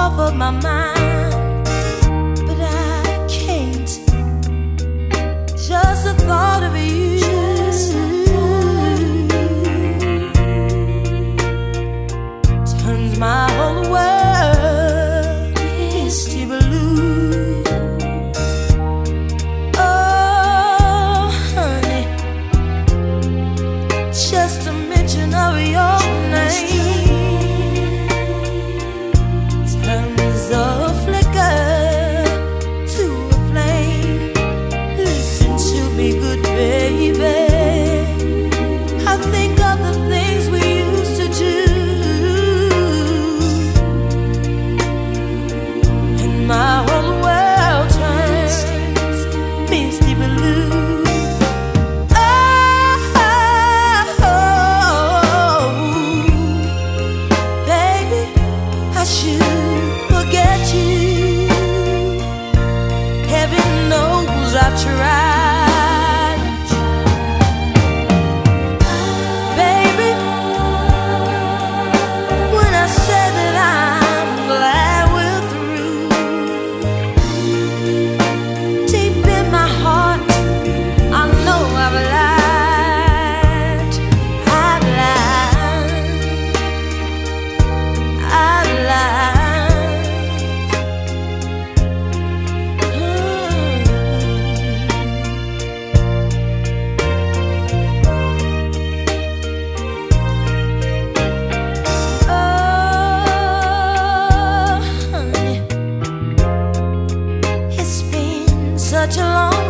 off of my mind, but I can't. Just the thought of you turns my whole world misty blue. Oh, honey, just a mention of your name turns a flicker to a flame. Listen to me, good baby. I think of the things we used to do, and my whole world turns misty blue. Oh, baby, I should forget you. Heaven knows I've tried. Baby, when I say that I'm glad we're through, deep in my heart, I know I've lied. I've lied. I've lied. Oh, honey, it's been such a long